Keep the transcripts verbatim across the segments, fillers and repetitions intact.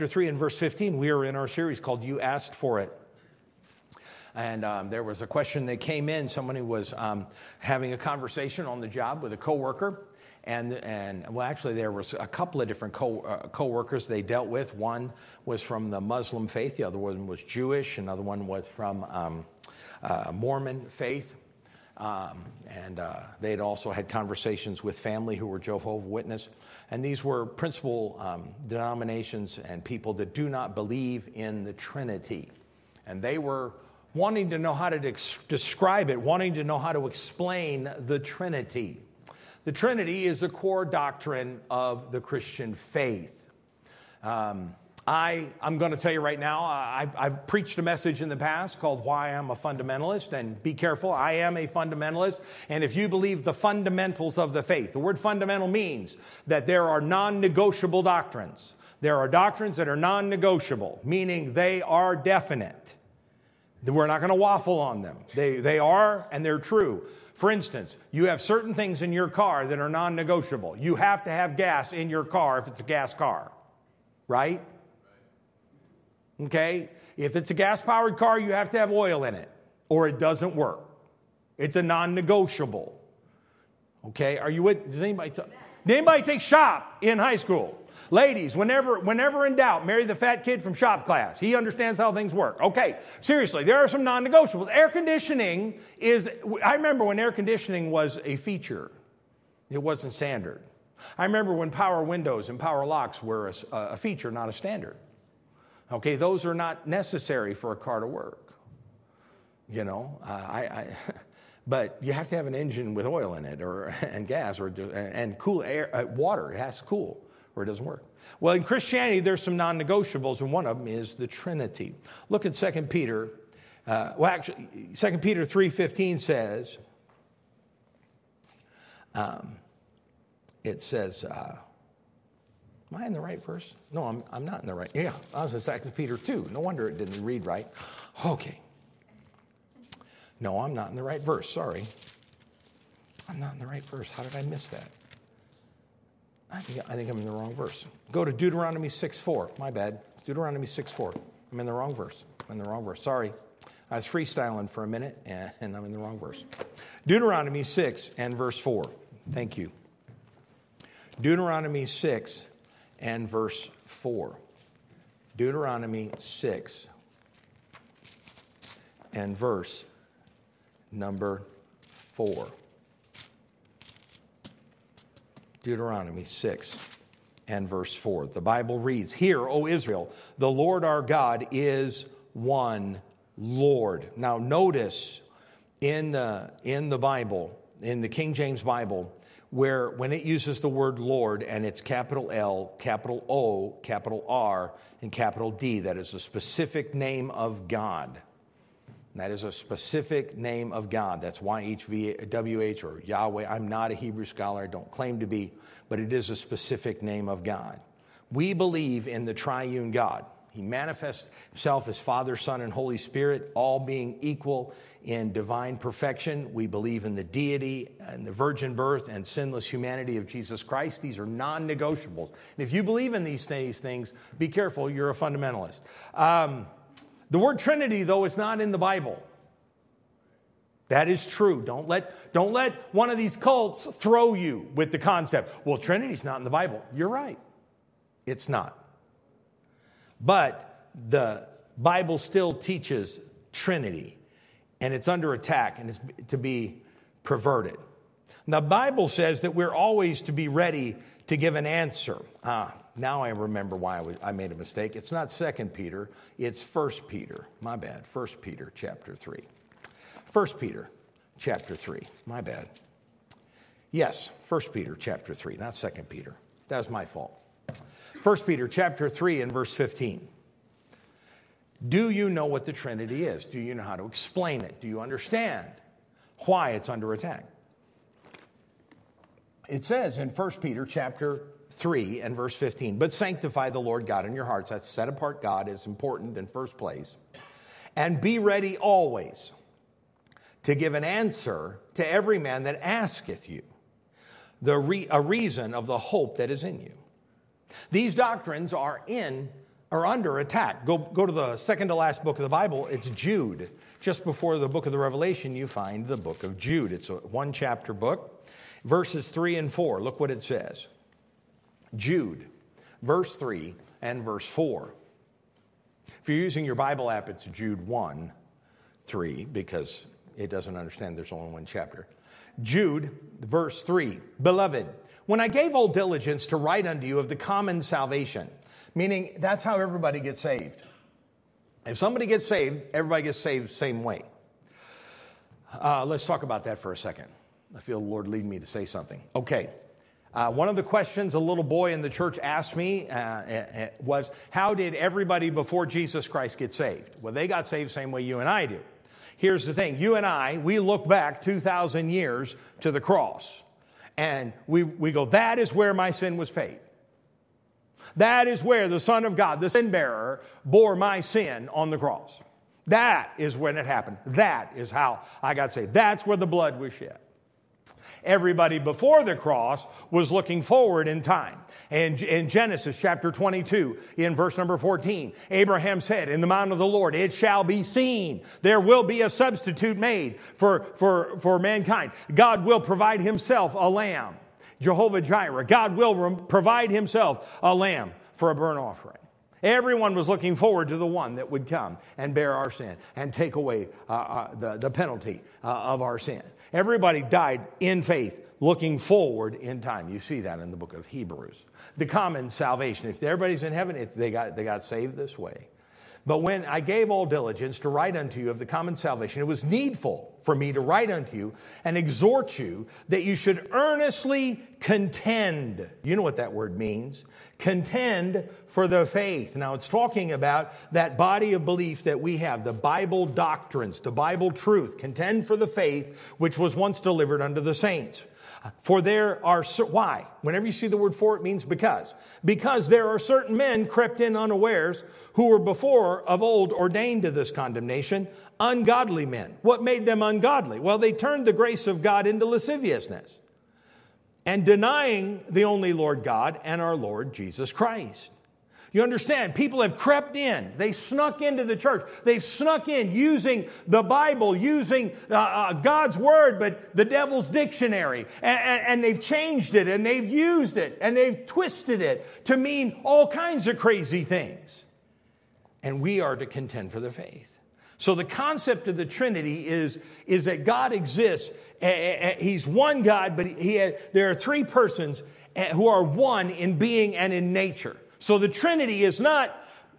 Chapter three and verse fifteen, we are in our series called You Asked For It. And um, there was a question that came in. Somebody was um, having a conversation on the job with a coworker. And, and well, actually, there was a couple of different co- uh, co-workers they dealt with. One was from the Muslim faith. The other one was Jewish. Another one was from um, uh, Mormon faith. Um, and uh, they had also had conversations with family who were Jehovah's Witness. And these were principal um, denominations and people that do not believe in the Trinity. And they were wanting to know how to de- describe it, wanting to know how to explain the Trinity. The Trinity is the core doctrine of the Christian faith. Um, I, I'm going to tell you right now, I, I've preached a message in the past called Why I'm a Fundamentalist, and be careful, I am a fundamentalist, and if you believe the fundamentals of the faith, the word fundamental means that there are non-negotiable doctrines. There are doctrines that are non-negotiable, meaning they are definite. We're not going to waffle on them. They, they are, and they're true. For instance, you have certain things in your car that are non-negotiable. You have to have gas in your car if it's a gas car, right? Okay? If it's a gas-powered car, you have to have oil in it, or it doesn't work. It's a non-negotiable. Okay? Are you with? Does anybody, t- did anybody take shop in high school? Ladies, whenever, whenever in doubt, marry the fat kid from shop class. He understands how things work. Okay, seriously, there are some non-negotiables. Air conditioning is, I remember when air conditioning was a feature. It wasn't standard. I remember when power windows and power locks were a, a feature, not a standard. Okay, those are not necessary for a car to work. You know, uh, I, I but you have to have an engine with oil in it, or and gas, or and cool air, uh, water. It has to cool, or it doesn't work. Well, in Christianity, there's some non-negotiables, and one of them is the Trinity. Look at Second Peter. Uh, well, actually, Second Peter three fifteen says, um, it says. Uh, Am I in the right verse? No, I'm I'm not in the right. Yeah, I was in Second Peter two. No wonder it didn't read right. Okay. No, I'm not in the right verse. Sorry. I'm not in the right verse. How did I miss that? I think, I think I'm in the wrong verse. Go to Deuteronomy six four. My bad. Deuteronomy six four. I'm in the wrong verse. I'm in the wrong verse. Sorry. I was freestyling for a minute, and, and I'm in the wrong verse. Deuteronomy six and verse four. Thank you. Deuteronomy six and verse four. Deuteronomy six and verse number four. Deuteronomy six and verse four. The Bible reads, "Hear, O Israel, the Lord our God is one Lord." Now notice in the, in the Bible, in the King James Bible, where when it uses the word Lord and it's capital L, capital O, capital R, and capital D, that is a specific name of God. That is a specific name of God. That's Y H W H or Yahweh. I'm not a Hebrew scholar. I don't claim to be, but it is a specific name of God. We believe in the triune God. He manifests himself as Father, Son, and Holy Spirit, all being equal in divine perfection. We believe in the deity and the virgin birth and sinless humanity of Jesus Christ. These are non-negotiables. And if you believe in these things, be careful, you're a fundamentalist. Um, the word Trinity, though, is not in the Bible. That is true. Don't let, don't let one of these cults throw you with the concept, well, Trinity's not in the Bible. You're right. It's not. But the Bible still teaches Trinity, and it's under attack, and it's to be perverted. The Bible says that we're always to be ready to give an answer. Ah, now I remember why I, was, I made a mistake. It's not Second Peter, it's First Peter. My bad. First Peter chapter three. First Peter chapter three. My bad. Yes, First Peter chapter three, not Second Peter. That was my fault. First Peter chapter three and verse fifteen. Do you know what the Trinity is? Do you know how to explain it? Do you understand why it's under attack? It says in First Peter chapter three and verse fifteen, but sanctify the Lord God in your hearts. That's set apart God is important in first place. And be ready always to give an answer to every man that asketh you the re- a reason of the hope that is in you. These doctrines are in are under attack. Go, go to the second to last book of the Bible. It's Jude. Just before the book of the Revelation, you find the book of Jude. It's a one chapter book. Verses three and four. Look what it says. Jude, verse three and verse four. If you're using your Bible app, it's Jude one, three, because it doesn't understand there's only one chapter. Jude, verse three. Beloved, when I gave all diligence to write unto you of the common salvation, meaning that's how everybody gets saved. If somebody gets saved, everybody gets saved the same way. Uh, let's talk about that for a second. I feel the Lord lead me to say something. Okay. Uh, one of the questions a little boy in the church asked me uh, was, how did everybody before Jesus Christ get saved? Well, they got saved the same way you and I do. Here's the thing. You and I, we look back two thousand years to the cross. And we, we go, that is where my sin was paid. That is where the Son of God, the sin bearer, bore my sin on the cross. That is when it happened. That is how I got saved. That's where the blood was shed. Everybody before the cross was looking forward in time. And in Genesis chapter twenty-two, in verse number fourteen, Abraham said, in the mount of the Lord, it shall be seen. There will be a substitute made for, for, for mankind. God will provide himself a lamb. Jehovah Jireh. God will provide himself a lamb for a burnt offering. Everyone was looking forward to the one that would come and bear our sin and take away uh, uh, the, the penalty uh, of our sin. Everybody died in faith, looking forward in time. You see that in the book of Hebrews. The common salvation. If everybody's in heaven, it, they got, they got saved this way. But when I gave all diligence to write unto you of the common salvation, it was needful for me to write unto you and exhort you that you should earnestly contend. You know what that word means. Contend for the faith. Now, it's talking about that body of belief that we have, the Bible doctrines, the Bible truth. Contend for the faith which was once delivered unto the saints. For there are, why? Whenever you see the word for, it means because. Because there are certain men crept in unawares who were before of old ordained to this condemnation, ungodly men. What made them ungodly? Well, they turned the grace of God into lasciviousness and denying the only Lord God and our Lord Jesus Christ. You understand, people have crept in. They snuck into the church. They've snuck in using the Bible, using uh, uh, God's Word, but the devil's dictionary. And, and, and they've changed it, and they've used it, and they've twisted it to mean all kinds of crazy things. And we are to contend for the faith. So the concept of the Trinity is, is that God exists. He's one God, but he has, there are three persons who are one in being and in nature. So the Trinity is not,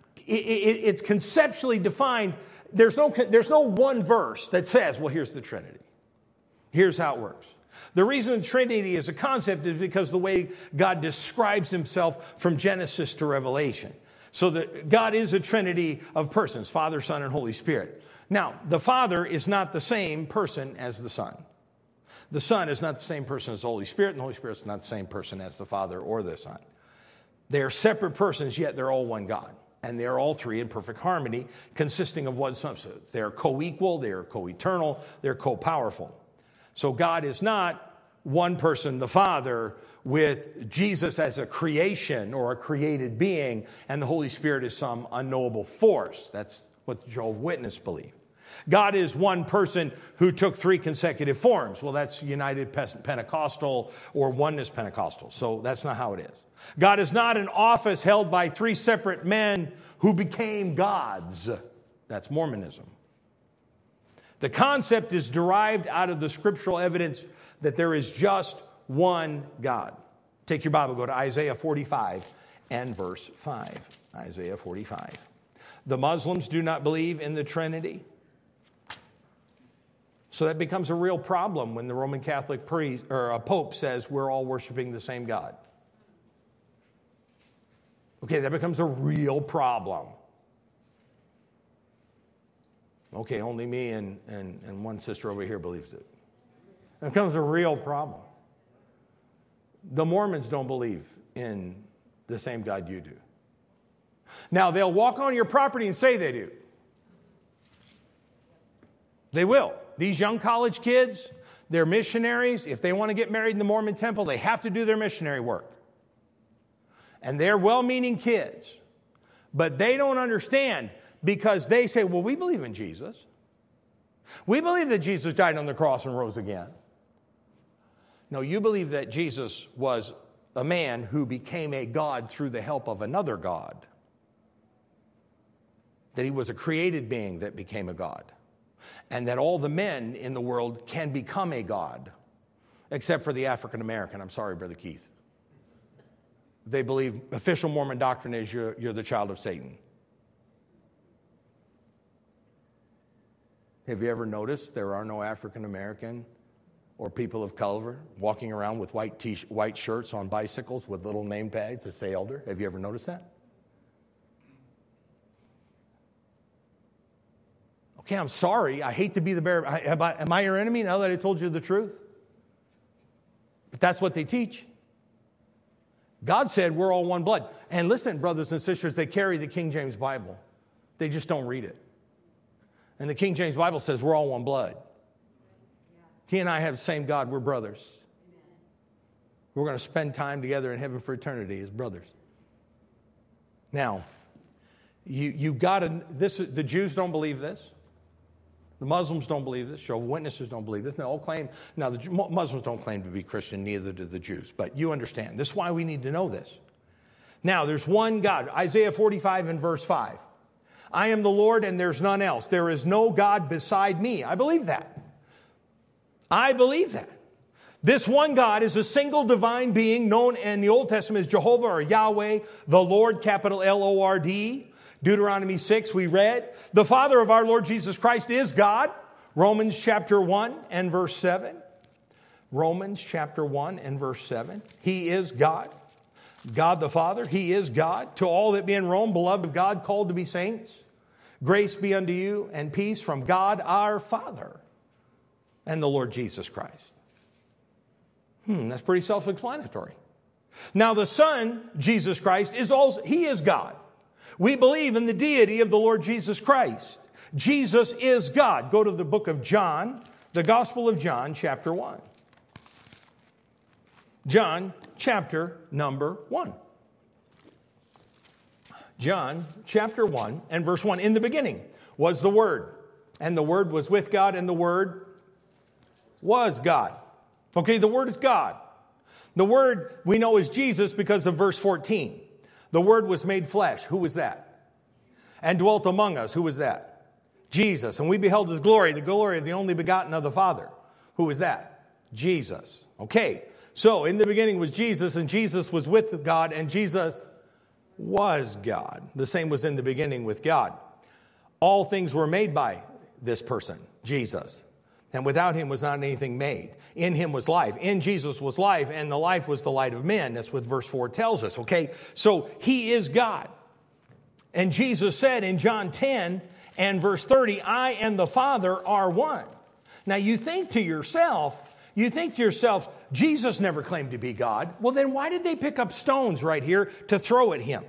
it's conceptually defined. There's no, there's no one verse that says, well, here's the Trinity. Here's how it works. The reason the Trinity is a concept is because the way God describes himself from Genesis to Revelation. So that God is a Trinity of persons, Father, Son, and Holy Spirit. Now, the Father is not the same person as the Son. The Son is not the same person as the Holy Spirit, and the Holy Spirit is not the same person as the Father or the Son. They are separate persons, yet they're all one God. And they're all three in perfect harmony, consisting of one substance. They are co-equal, they are co-eternal, they're co-powerful. So God is not one person, the Father, with Jesus as a creation or a created being, and the Holy Spirit is some unknowable force. That's what the Jehovah's Witnesses believe. God is one person who took three consecutive forms. Well, that's United Pentecostal or Oneness Pentecostal. So that's not how it is. God is not an office held by three separate men who became gods. That's Mormonism. The concept is derived out of the scriptural evidence that there is just one God. Take your Bible, go to Isaiah forty-five and verse five. Isaiah forty-five. The Muslims do not believe in the Trinity. So that becomes a real problem when the Roman Catholic priest or a Pope says we're all worshiping the same God. Okay, that becomes a real problem. Okay, only me and, and, and one sister over here believes it. It becomes a real problem. The Mormons don't believe in the same God you do. Now, they'll walk on your property and say they do. They will. These young college kids, they're missionaries. If they want to get married in the Mormon temple, they have to do their missionary work. And they're well-meaning kids. But they don't understand because they say, well, we believe in Jesus. We believe that Jesus died on the cross and rose again. No, you believe that Jesus was a man who became a God through the help of another God. That he was a created being that became a God. And that all the men in the world can become a God. Except for the African American. I'm sorry, Brother Keith. They believe official Mormon doctrine is you're, you're the child of Satan. Have you ever noticed there are no African American or people of color walking around with white t- white shirts on bicycles with little name tags that say elder? Have you ever noticed that? Okay, I'm sorry. I hate to be the bearer. Am I, am I your enemy now that I told you the truth? But that's what they teach. God said we're all one blood. And listen, brothers and sisters, they carry the King James Bible. They just don't read it. And the King James Bible says we're all one blood. He and I have the same God. We're brothers. We're going to spend time together in heaven for eternity as brothers. Now, you you got to. This the Jews don't believe this. The Muslims don't believe this. Jehovah's Witnesses don't believe this. They all claim. Now, the Muslims don't claim to be Christian. Neither do the Jews. But you understand. This is why we need to know this. Now, there's one God. Isaiah forty-five and verse five. I am the Lord and there's none else. There is no God beside me. I believe that. I believe that. This one God is a single divine being known in the Old Testament as Jehovah or Yahweh, the Lord, capital L O R D. Deuteronomy six, we read. The Father of our Lord Jesus Christ is God. Romans chapter one and verse seven. Romans chapter one and verse seven. He is God. God the Father, He is God. To all that be in Rome, beloved of God, called to be saints. Grace be unto you and peace from God our Father and the Lord Jesus Christ. Hmm, that's pretty self-explanatory. Now the Son, Jesus Christ, is also, He is God. We believe in the deity of the Lord Jesus Christ. Jesus is God. Go to the book of John, the Gospel of John, chapter one. John, chapter number one. John, chapter one, and verse one. In the beginning was the Word, and the Word was with God, and the Word was God. Okay, the Word is God. The Word we know is Jesus because of verse fourteen. The Word was made flesh. Who was that? And dwelt among us. Who was that? Jesus. And we beheld His glory, the glory of the only begotten of the Father. Who was that? Jesus. Okay. So, in the beginning was Jesus, and Jesus was with God, and Jesus was God. The same was in the beginning with God. All things were made by this person, Jesus. And without Him was not anything made. In Him was life. In Jesus was life, and the life was the light of men. That's what verse four tells us, okay? So, He is God. And Jesus said in John ten and verse thirty, I and the Father are one. Now, you think to yourself, you think to yourself, Jesus never claimed to be God. Well, then why did they pick up stones right here to throw at Him?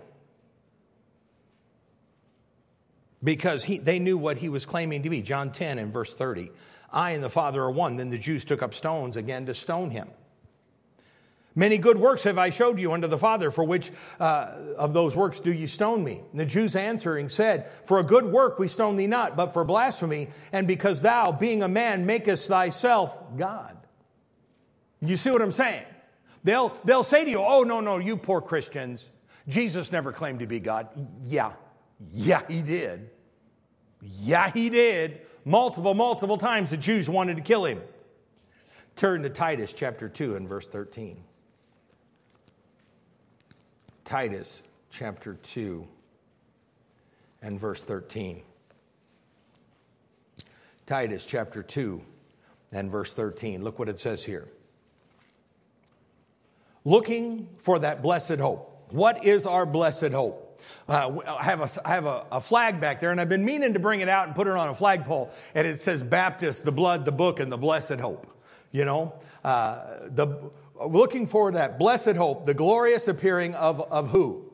Because he, they knew what He was claiming to be. John ten and verse thirty. I and the Father are one. Then the Jews took up stones again to stone Him. Many good works have I showed you unto the Father. For which uh, of those works do ye stone me? And the Jews answering said, For a good work we stone thee not, but for blasphemy, and because thou, being a man, makest thyself God. You see what I'm saying? They'll, they'll say to you, oh, no, no, you poor Christians. Jesus never claimed to be God. Yeah, yeah, He did. Yeah, He did. Multiple, multiple times the Jews wanted to kill Him. Turn to Titus chapter two and verse thirteen. Titus chapter two and verse thirteen. Titus chapter two and verse thirteen. Look what it says here. Looking for that blessed hope. What is our blessed hope? Uh, I have, a, I have a, a flag back there, and I've been meaning to bring it out and put it on a flagpole. And it says Baptist, the blood, the book, and the blessed hope. You know, uh, the looking for that blessed hope, the glorious appearing of, of who?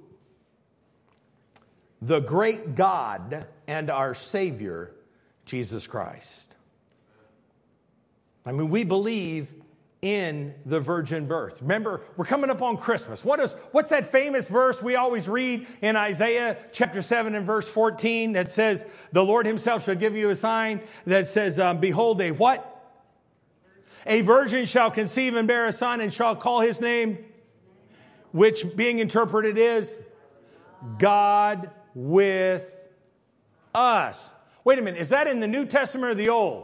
The great God and our Savior, Jesus Christ. I mean, we believe in the virgin birth. Remember, we're coming up on Christmas. What is, what's that famous verse we always read in Isaiah chapter seven and verse fourteen that says, the Lord himself shall give you a sign that says, um, behold, a what? A virgin shall conceive and bear a son and shall call his name, which being interpreted is God with us. Wait a minute, is that in the New Testament or the Old?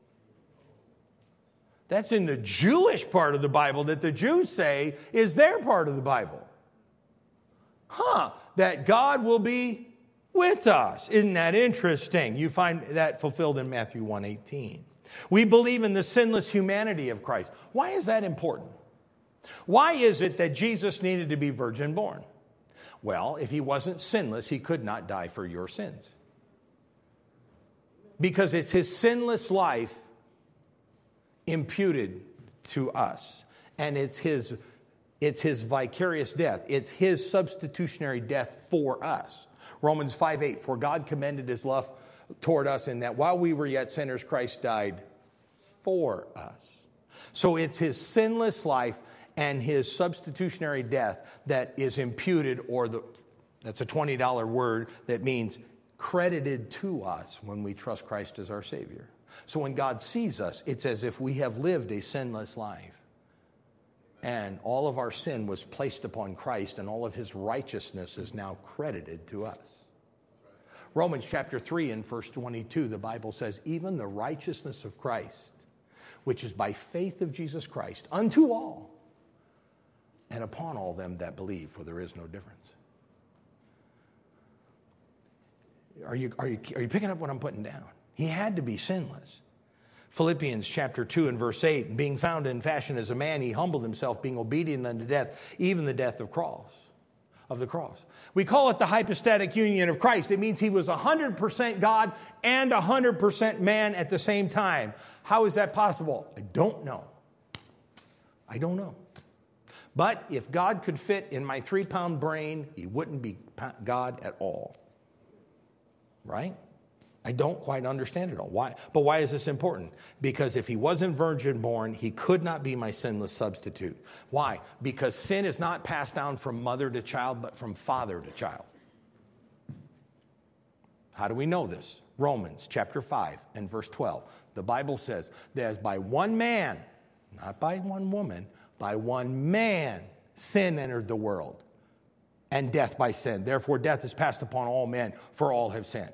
That's in the Jewish part of the Bible that the Jews say is their part of the Bible. Huh, that God will be with us. Isn't that interesting? You find that fulfilled in Matthew one eighteen. We believe in the sinless humanity of Christ. Why is that important? Why is it that Jesus needed to be virgin born? Well, if he wasn't sinless, he could not die for your sins. Because it's his sinless life imputed to us. And it's his, it's his vicarious death. It's his substitutionary death for us. Romans five eight, for God commended his love toward us in that while we were yet sinners, Christ died for us. So it's his sinless life and his substitutionary death that is imputed, or the that's a twenty dollar word that means credited to us when we trust Christ as our Savior. So when God sees us, it's as if we have lived a sinless life. And all of our sin was placed upon Christ, and all of his righteousness is now credited to us. Romans chapter three and verse twenty-two, the Bible says, even the righteousness of Christ, which is by faith of Jesus Christ, unto all, and upon all them that believe, for there is no difference. Are you, are you, are you picking up what I'm putting down? He had to be sinless. Philippians chapter two and verse eight, being found in fashion as a man, he humbled himself, being obedient unto death, even the death of cross, of the cross. We call it the hypostatic union of Christ. It means he was one hundred percent God and one hundred percent man at the same time. How is that possible? I don't know. I don't know. But if God could fit in my three-pound brain, he wouldn't be God at all. Right? I don't quite understand it all. Why? But why is this important? Because if he wasn't virgin born, he could not be my sinless substitute. Why? Because sin is not passed down from mother to child, but from father to child. How do we know this? Romans chapter five and verse twelve. The Bible says that as by one man, not by one woman, by one man, sin entered the world, and death by sin. Therefore, death is passed upon all men, for all have sinned.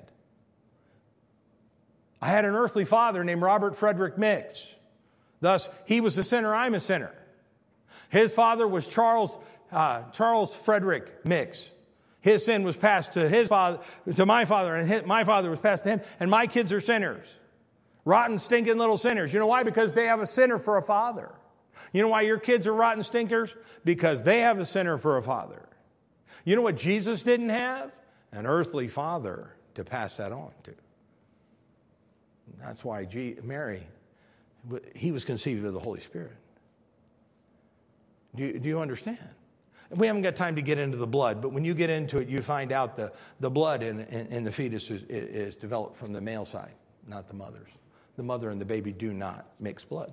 I had an earthly father named Robert Frederick Mix. Thus, he was a sinner, I'm a sinner. His father was Charles uh, Charles Frederick Mix. His sin was passed to his father, to my father, and his, my father was passed to him, and my kids are sinners. Rotten, stinking little sinners. You know why? Because they have a sinner for a father. You know why your kids are rotten stinkers? Because they have a sinner for a father. You know what Jesus didn't have? An earthly father to pass that on to. That's why G- Mary, he was conceived of the Holy Spirit. Do you, do you understand? We haven't got time to get into the blood, but when you get into it, you find out the, the blood in, in, in the fetus is, is developed from the male side, not the mother's. The mother and the baby do not mix blood.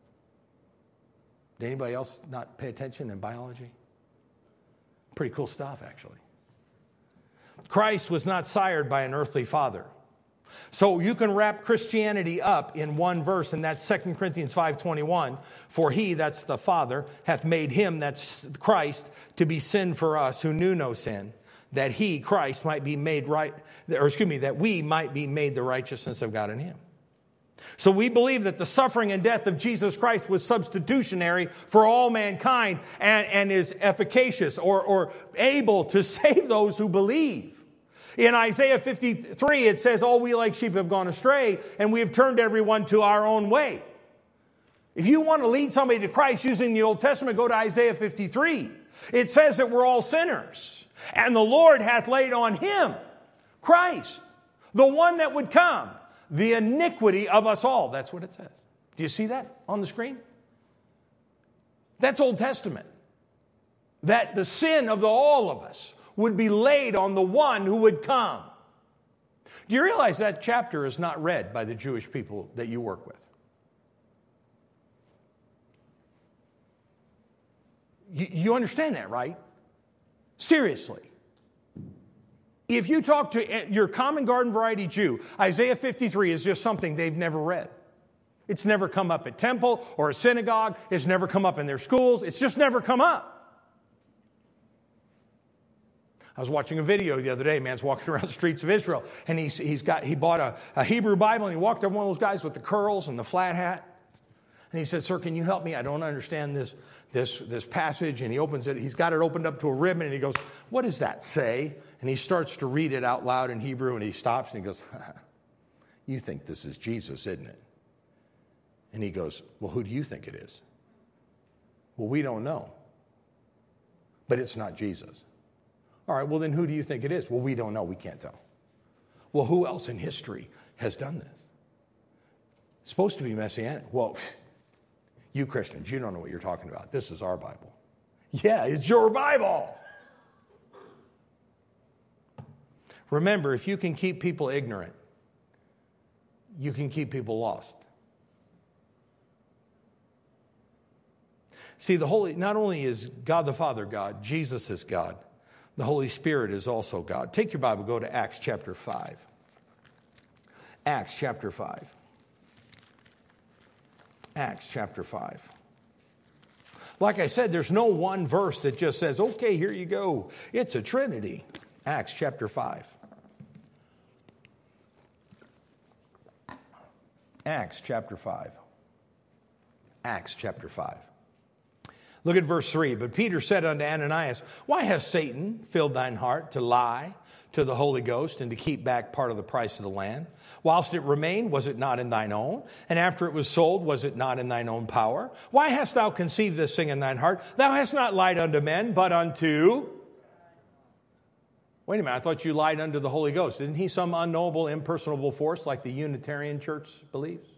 Did anybody else not pay attention in biology? Pretty cool stuff, actually. Christ was not sired by an earthly father. So you can wrap Christianity up in one verse, and that's Second Corinthians five twenty-one. For he, that's the Father, hath made him, that's Christ, to be sin for us who knew no sin, that he, Christ, might be made right, or excuse me, that we might be made the righteousness of God in him. So we believe that the suffering and death of Jesus Christ was substitutionary for all mankind and, and is efficacious or, or able to save those who believe. In Isaiah fifty-three, it says, all we like sheep have gone astray, and we have turned everyone to our own way. If you want to lead somebody to Christ using the Old Testament, go to Isaiah fifty-three. It says that we're all sinners, and the Lord hath laid on him, Christ, the one that would come, the iniquity of us all. That's what it says. Do you see that on the screen? That's Old Testament. That the sin of the all of us would be laid on the one who would come. Do you realize that chapter is not read by the Jewish people that you work with? You, you understand that, right? Seriously. If you talk to your common garden variety Jew, Isaiah fifty-three is just something they've never read. It's never come up at temple or a synagogue. It's never come up in their schools. It's just never come up. I was watching a video the other day. A man's walking around the streets of Israel, and he's, he's got, he bought a, a Hebrew Bible, and he walked up one of those guys with the curls and the flat hat. And he said, "Sir, can you help me? I don't understand this, this, this passage." And he opens it. He's got it opened up to a ribbon, and he goes, "What does that say?" And he starts to read it out loud in Hebrew, and he stops, and he goes, "You think this is Jesus, isn't it?" And he goes, "Well, who do you think it is?" "Well, we don't know. But it's not Jesus." "All right, well, then who do you think it is?" "Well, we don't know. We can't tell." "Well, who else in history has done this?" "It's supposed to be Messianic." "Well, you Christians, you don't know what you're talking about. This is our Bible." "Yeah, it's your Bible." Remember, if you can keep people ignorant, you can keep people lost. See, the Holy, not only is God the Father God, Jesus is God, the Holy Spirit is also God. Take your Bible, go to Acts chapter five. Acts chapter five. Acts chapter five. Like I said, there's no one verse that just says, okay, here you go. It's a Trinity. Acts chapter five. Acts chapter five. Acts chapter five. Look at verse three. "But Peter said unto Ananias, Why has Satan filled thine heart to lie to the Holy Ghost and to keep back part of the price of the land? Whilst it remained, was it not in thine own? And after it was sold, was it not in thine own power? Why hast thou conceived this thing in thine heart? Thou hast not lied unto men, but unto..." Wait a minute, I thought you lied unto the Holy Ghost. Isn't he some unknowable, impersonable force like the Unitarian Church believes?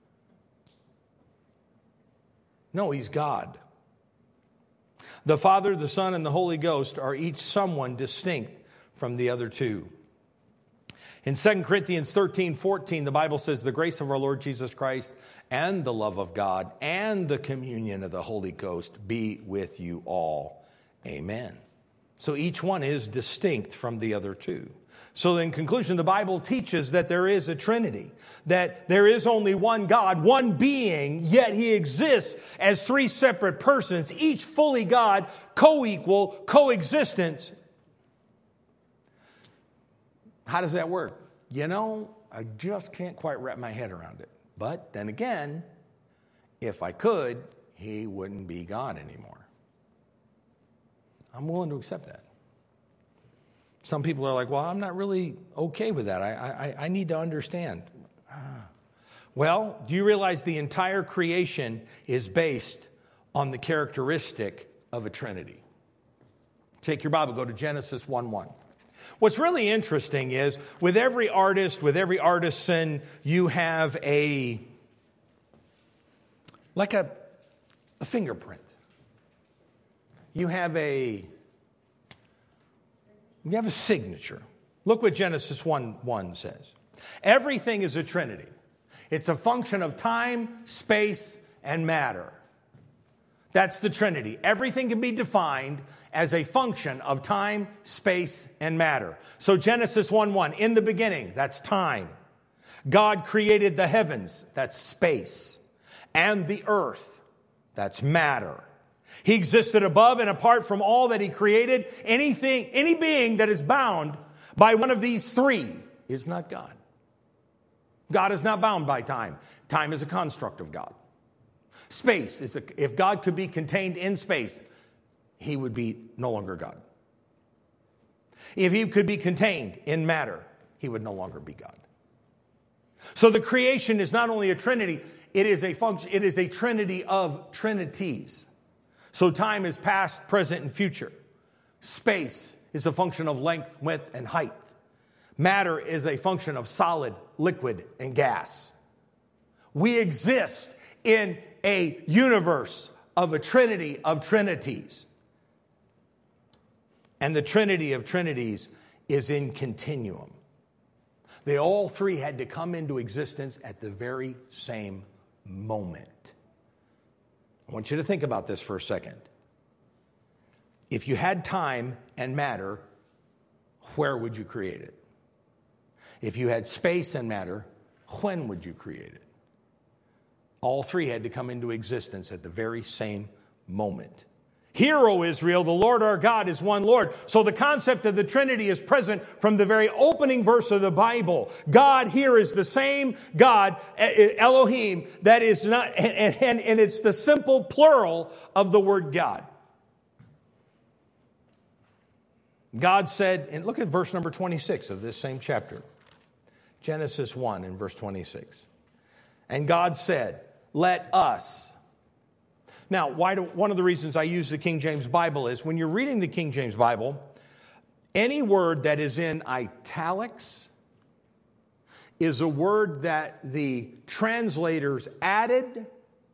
No, he's God. "The Father, the Son, and the Holy Ghost are each someone distinct from the other two." In Second Corinthians thirteen fourteen, the Bible says, "The grace of our Lord Jesus Christ and the love of God and the communion of the Holy Ghost be with you all. Amen." So each one is distinct from the other two. So in conclusion, the Bible teaches that there is a Trinity, that there is only one God, one being, yet he exists as three separate persons, each fully God, co-equal, coexistence. How does that work? You know, I just can't quite wrap my head around it. But then again, if I could, he wouldn't be God anymore. I'm willing to accept that. Some people are like, well, I'm not really okay with that. I, I, I need to understand. Well, do you realize the entire creation is based on the characteristic of a Trinity? Take your Bible, go to Genesis one one. What's really interesting is with every artist, with every artisan, you have a, like a, a fingerprint. You have a, you have a signature. Look what Genesis one one says. Everything is a Trinity. It's a function of time, space, and matter. That's the Trinity. Everything can be defined as a function of time, space, and matter. So Genesis one one, in the beginning, that's time. God created the heavens, that's space, and the earth, that's matter. He existed above and apart from all that he created. Anything, any being that is bound by one of these three is not God. God is not bound by time. Time is a construct of God. Space is a, if God could be contained in space, he would be no longer God. If he could be contained in matter, he would no longer be God. So the creation is not only a trinity, it is a function, it is a trinity of trinities. So time is past, present, and future. Space is a function of length, width, and height. Matter is a function of solid, liquid, and gas. We exist in a universe of a trinity of trinities. And the trinity of trinities is in continuum. They all three had to come into existence at the very same moment. I want you to think about this for a second. If you had time and matter, where would you create it? If you had space and matter, when would you create it? All three had to come into existence at the very same moment. Hear, O Israel, the Lord our God is one Lord. So the concept of the Trinity is present from the very opening verse of the Bible. God here is the same God, Elohim, that is not, and, and, and it's the simple plural of the word God. God said, and look at verse number twenty-six of this same chapter. Genesis one in verse twenty-six. And God said, let us. Now, why do, one of the reasons I use the King James Bible is when you're reading the King James Bible, any word that is in italics is a word that the translators added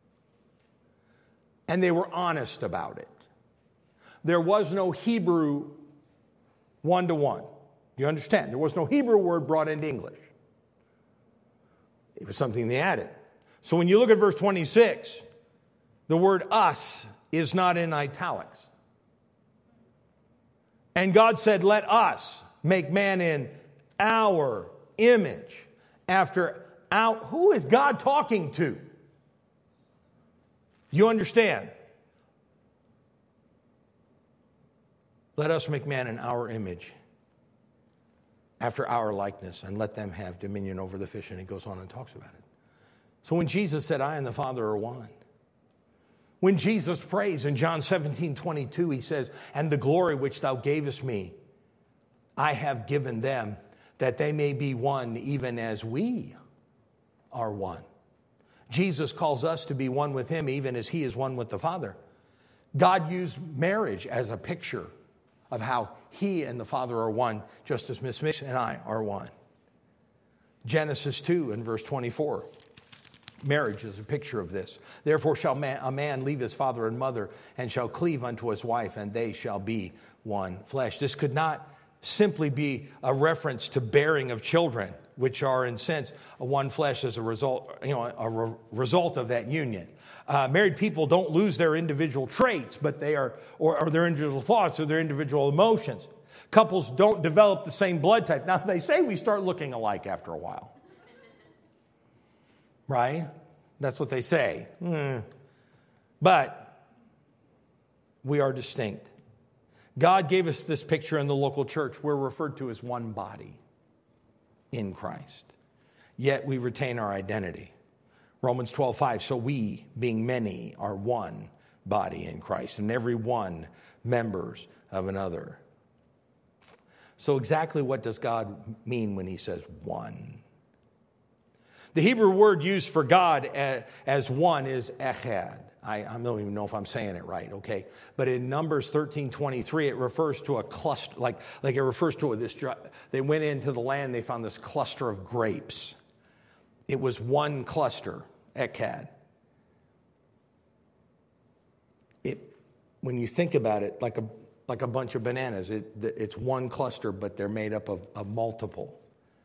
and they were honest about it. There was no Hebrew one-to-one. You understand? There was no Hebrew word brought into English. It was something they added. So when you look at verse twenty-six, the word us is not in italics. And God said, let us make man in our image. After our, who is God talking to? You understand? Let us make man in our image, after our likeness, and let them have dominion over the fish. And he goes on and talks about it. So when Jesus said, I and the Father are one, when Jesus prays in John seventeen twenty-two, he says, and the glory which thou gavest me, I have given them, that they may be one, even as we are one. Jesus calls us to be one with him, even as he is one with the Father. God used marriage as a picture of how he and the Father are one, just as Miss Miss and I are one. Genesis two and verse twenty-four. Marriage is a picture of this. Therefore shall man, a man leave his father and mother and shall cleave unto his wife, and they shall be one flesh. This could not simply be a reference to bearing of children, which are in sense a one flesh as a result, you know, a re- result of that union. Uh, married people don't lose their individual traits, but they are, or, or their individual thoughts or their individual emotions. Couples don't develop the same blood type. Now, they say we start looking alike after a while. Right? That's what they say. Mm. But we are distinct. God gave us this picture in the local church. We're referred to as one body in Christ. Yet we retain our identity. Romans twelve five, so we, being many, are one body in Christ, and every one members of another. So exactly what does God mean when he says one? The Hebrew word used for God as one is echad. I, I don't even know if I'm saying it right, okay? But in Numbers thirteen twenty-three, it refers to a cluster, like, like it refers to this, they went into the land, they found this cluster of grapes. It was one cluster, echad. It, when you think about it, like a, like a bunch of bananas, it, it's one cluster, but they're made up of, of multiple.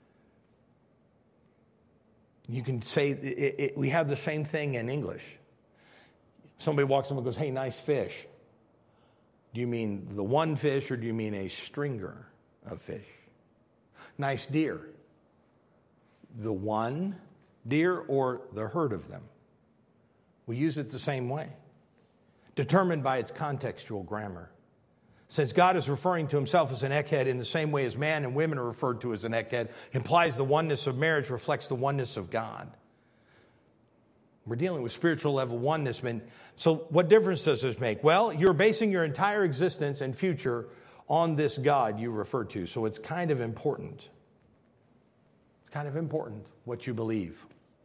You can say, it, it, we have the same thing in English. Somebody walks up and goes, hey, nice fish. Do you mean the one fish or do you mean a stringer of fish? Nice deer. The one deer or the herd of them? We use it the same way, determined by its contextual grammar. Since God is referring to himself as an echad in the same way as man and women are referred to as an echad, implies the oneness of marriage reflects the oneness of God. We're dealing with spiritual level oneness. So what difference does this make? Well, you're basing your entire existence and future on this God you refer to. So it's kind of important. It's kind of important what you believe.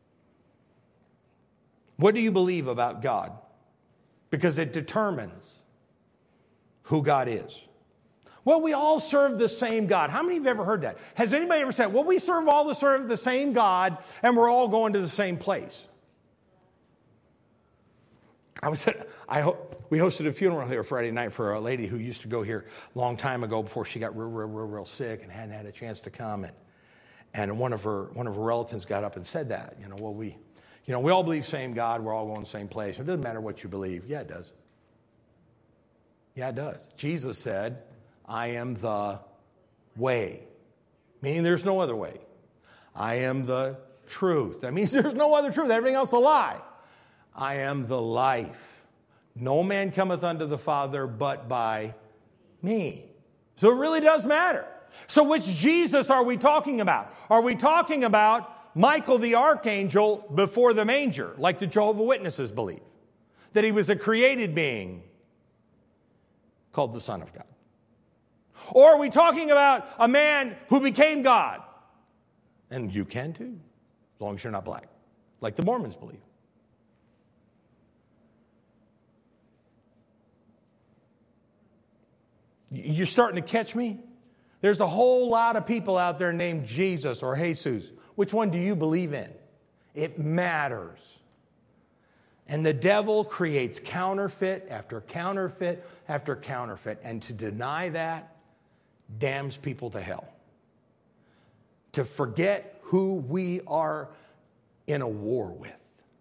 What do you believe about God? Because it determines who God is. Well, we all serve the same God. How many of you have ever heard that? Has anybody ever said, well, we serve all the serve the same God and we're all going to the same place? I was at, I ho- we hosted a funeral here Friday night for a lady who used to go here a long time ago before she got real, real, real, real sick and hadn't had a chance to come. And, and one of her one of her relatives got up and said that, you know, well, we, you know, we all believe same God. We're all going to the same place. It doesn't matter what you believe. Yeah, it does. Yeah, it does. Jesus said, I am the way, meaning there's no other way. I am the truth. That means there's no other truth. Everything else is a lie. I am the life. No man cometh unto the Father but by me. So it really does matter. So which Jesus are we talking about? Are we talking about Michael the archangel before the manger, like the Jehovah's Witnesses believe? That he was a created being called the Son of God? Or are we talking about a man who became God? And you can too, as long as you're not black, like the Mormons believe. You're starting to catch me? There's a whole lot of people out there named Jesus or Jesus. Which one do you believe in? It matters. And the devil creates counterfeit after counterfeit after counterfeit. And to deny that damns people to hell. To forget who we are in a war with.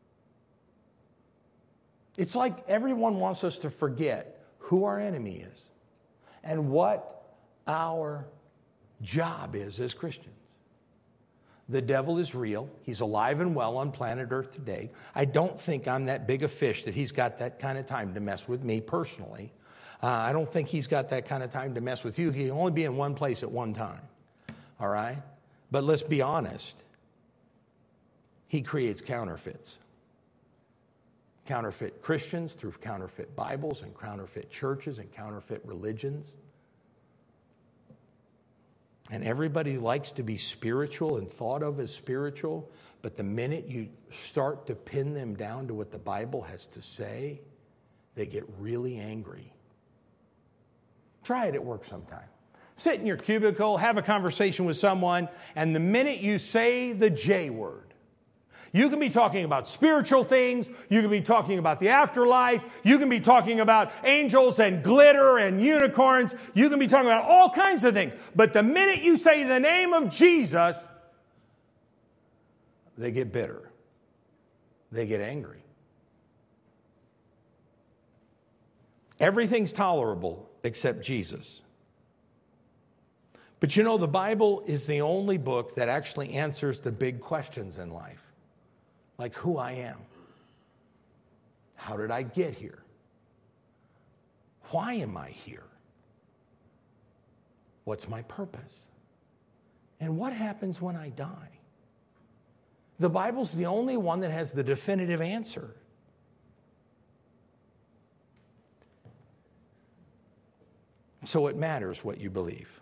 It's like everyone wants us to forget who our enemy is and what our job is as Christians. The devil is real. He's alive and well on planet Earth today. I don't think I'm that big a fish that he's got that kind of time to mess with me personally. Uh, I don't think he's got that kind of time to mess with you. He can only be in one place at one time. All right? But let's be honest. He creates counterfeits. Counterfeit Christians through counterfeit Bibles and counterfeit churches and counterfeit religions. And everybody likes to be spiritual and thought of as spiritual, but the minute you start to pin them down to what the Bible has to say, they get really angry. Try it at work sometime. Sit in your cubicle, have a conversation with someone, and the minute you say the J word, you can be talking about spiritual things. You can be talking about the afterlife. You can be talking about angels and glitter and unicorns. You can be talking about all kinds of things. But the minute you say the name of Jesus, they get bitter. They get angry. Everything's tolerable except Jesus. But you know, the Bible is the only book that actually answers the big questions in life. Like who I am. How did I get here? Why am I here? What's my purpose? And what happens when I die? The Bible's the only one that has the definitive answer. So it matters what you believe.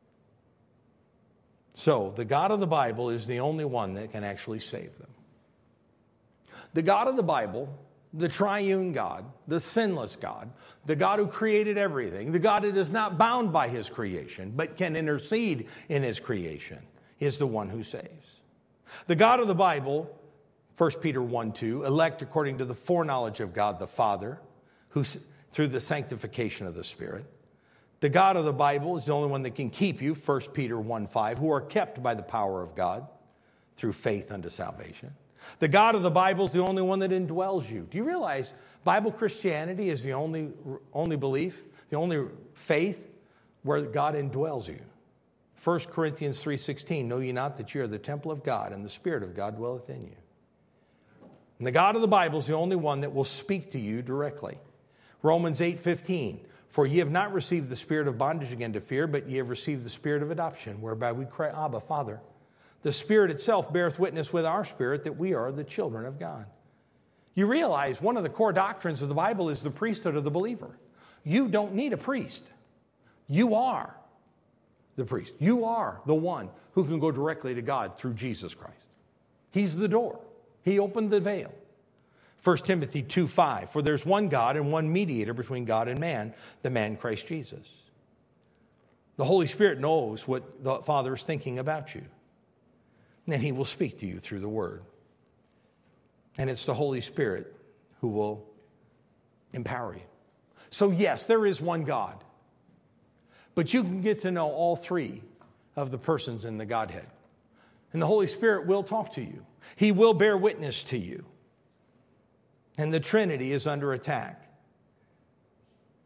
So the God of the Bible is the only one that can actually save them. The God of the Bible, the triune God, the sinless God, the God who created everything, the God that is not bound by his creation, but can intercede in his creation, is the one who saves. The God of the Bible, First Peter one two, elect according to the foreknowledge of God the Father, who through the sanctification of the Spirit. The God of the Bible is the only one that can keep you, First Peter one five, who are kept by the power of God through faith unto salvation. The God of the Bible is the only one that indwells you. Do you realize Bible Christianity is the only, only belief, the only faith where God indwells you? First Corinthians three sixteen, know ye not that ye are the temple of God, and the Spirit of God dwelleth in you. And the God of the Bible is the only one that will speak to you directly. Romans eight fifteen, for ye have not received the spirit of bondage again to fear, but ye have received the spirit of adoption, whereby we cry, Abba, Father. The Spirit itself beareth witness with our spirit that we are the children of God. You realize one of the core doctrines of the Bible is the priesthood of the believer. You don't need a priest. You are the priest. You are the one who can go directly to God through Jesus Christ. He's the door. He opened the veil. First Timothy two five, for there's one God and one mediator between God and man, the man Christ Jesus. The Holy Spirit knows what the Father is thinking about you. And he will speak to you through the Word. And it's the Holy Spirit who will empower you. So yes, there is one God. But you can get to know all three of the persons in the Godhead. And the Holy Spirit will talk to you. He will bear witness to you. And the Trinity is under attack.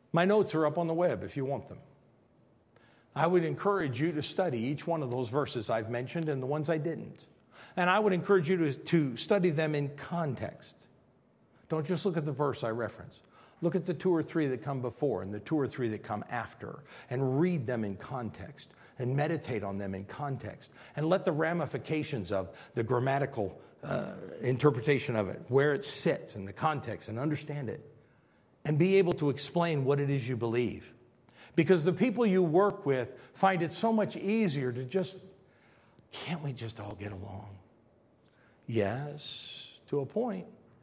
My notes are up on the web if you want them. I would encourage you to study each one of those verses I've mentioned and the ones I didn't. And I would encourage you to, to study them in context. Don't just look at the verse I referenced. Look at the two or three that come before and the two or three that come after, and read them in context and meditate on them in context, and let the ramifications of the grammatical uh, interpretation of it, where it sits in the context, and understand it, and be able to explain what it is you believe. Because the people you work with find it so much easier to just, can't we just all get along? Yes, to a point.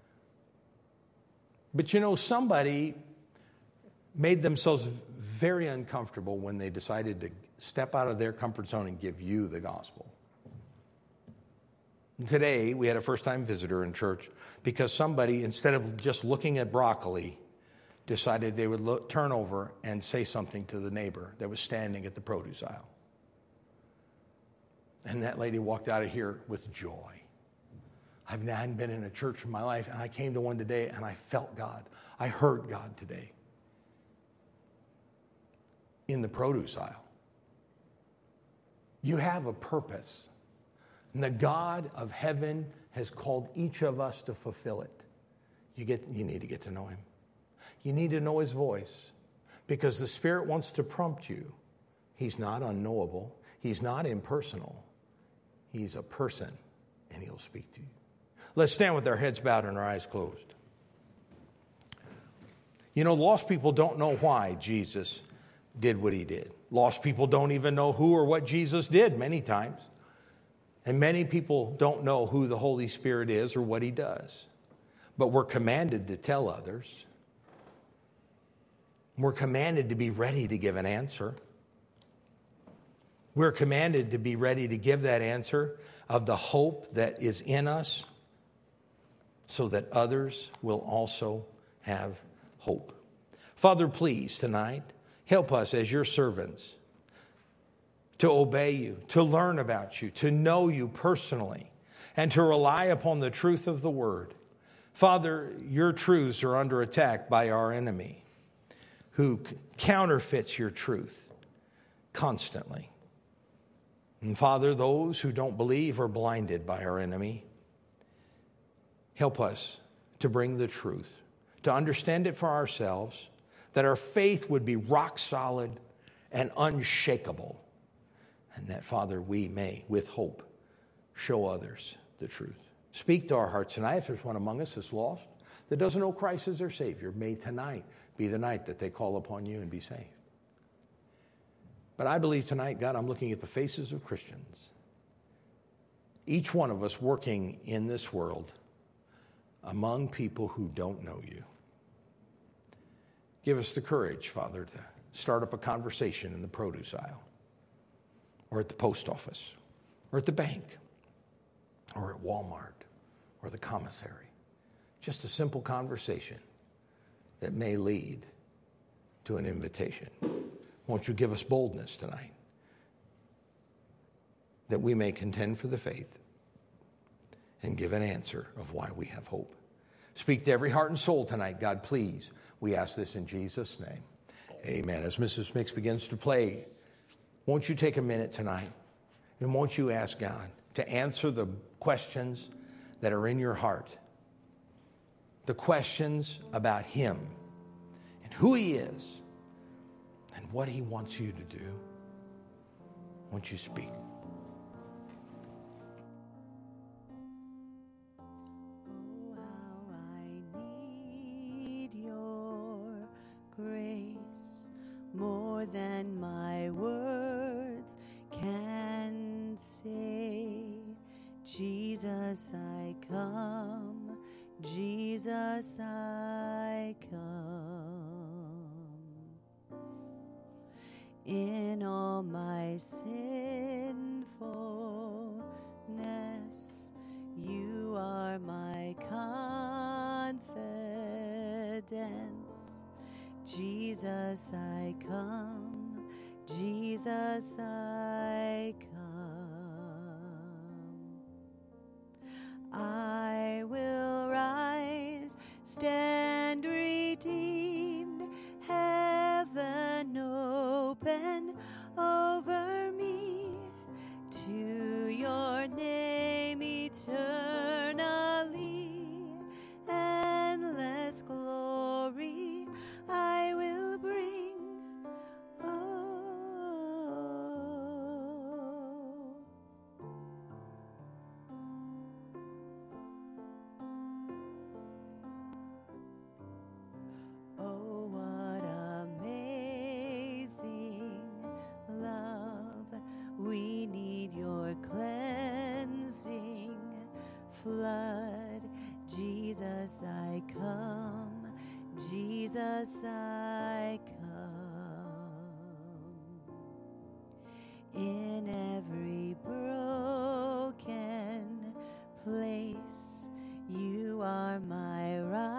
But you know, somebody made themselves very uncomfortable when they decided to step out of their comfort zone and give you the gospel. And today, we had a first-time visitor in church because somebody, instead of just looking at broccoli, decided they would look, turn over and say something to the neighbor that was standing at the produce aisle. And that lady walked out of here with joy. I hadn't been in a church in my life, and I came to one today, and I felt God. I heard God today in the produce aisle. You have a purpose, and the God of heaven has called each of us to fulfill it. You get, you need to get to know him. You need to know his voice, because the Spirit wants to prompt you. He's not unknowable. He's not impersonal. He's a person, and he'll speak to you. Let's stand with our heads bowed and our eyes closed. You know, lost people don't know why Jesus did what he did. Lost people don't even know who or what Jesus did many times. And many people don't know who the Holy Spirit is or what he does. But we're commanded to tell others. We're commanded to be ready to give an answer. We're commanded to be ready to give that answer of the hope that is in us, so that others will also have hope. Father, please, tonight, help us as your servants to obey you, to learn about you, to know you personally, and to rely upon the truth of the word. Father, your truths are under attack by our enemy, who counterfeits your truth constantly. And Father, those who don't believe are blinded by our enemy. Help us to bring the truth, to understand it for ourselves, that our faith would be rock solid and unshakable, and that, Father, we may, with hope, show others the truth. Speak to our hearts tonight. If there's one among us that's lost, that doesn't know Christ as their Savior, may tonight be the night that they call upon you and be saved. But I believe tonight, God, I'm looking at the faces of Christians, each one of us working in this world among people who don't know you. Give us the courage, Father, to start up a conversation in the produce aisle, or at the post office, or at the bank, or at Walmart, or the commissary. Just a simple conversation that may lead to an invitation. Won't you give us boldness tonight, that we may contend for the faith and give an answer of why we have hope. Speak to every heart and soul tonight, God, please. We ask this in Jesus' name. Amen. As Missus Mix begins to play, won't you take a minute tonight, and won't you ask God to answer the questions that are in your heart, the questions about him and who he is and what he wants you to do. Won't you speak? More than my words can say. Jesus, I come. Jesus, I come. In all my sinfulness, you are my confidence. Jesus, I come. Jesus, I come. I will rise, stand redeemed. open over me. To your name eternally, endless glory I will bring. Oh, oh, what amazing love. We need your cleansing flood. Jesus, I come. Jesus, I come. In every broken place, you are my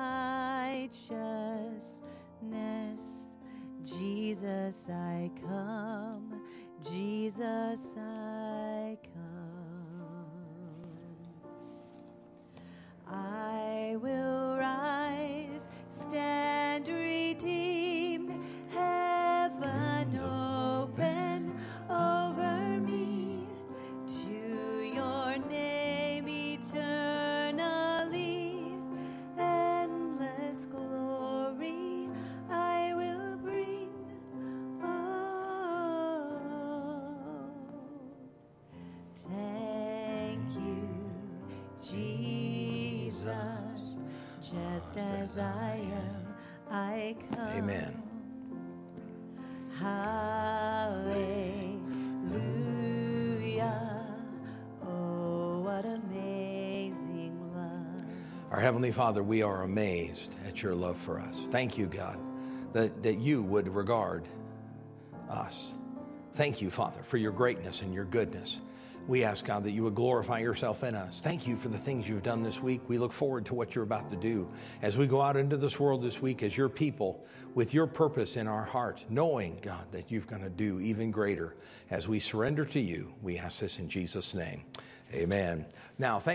righteousness. Jesus, I come. Jesus, I come. I will rise, stand redeemed, heaven open over me. To your name eternally, endless glory I will bring. Oh, thank you, Jesus, just as I am, I come. Amen. Hallelujah. Oh, what amazing love. Our Heavenly Father, we are amazed at your love for us. Thank you, God, that, that you would regard us. Thank you, Father, for your greatness and your goodness. We ask, God, that you would glorify yourself in us. Thank you for the things you've done this week. We look forward to what you're about to do as we go out into this world this week as your people with your purpose in our heart, knowing, God, that you're going to do even greater as we surrender to you. We ask this in Jesus' name. Amen. Now, thank